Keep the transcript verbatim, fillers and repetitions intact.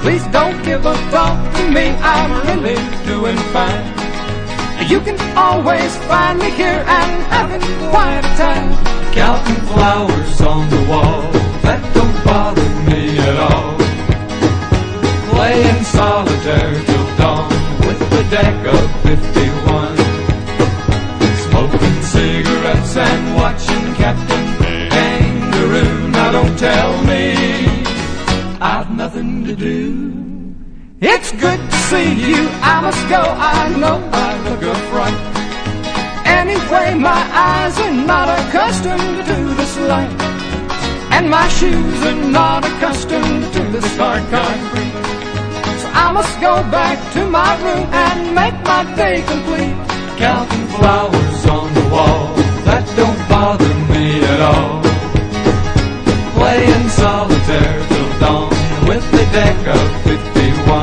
Please don't give a thought to me, I'm really doing fine. You can always find me here and having quite a time. Counting flowers on the wall, that don't bother me at all. Playing solitaire till dawn with the deck of fifty-one. Smoking cigarettes and watching Captain Kangaroo. Now don't tell me I've nothing to do. It's good to see you, I must go, I know I look a fright. Anyway, my eyes are not accustomed to this light, and my shoes are not accustomed to this hard concrete. So I must go back to my room and make my day complete. Counting flowers on the wall, that don't bother me at all. Playing solitaire till dawn with the deck of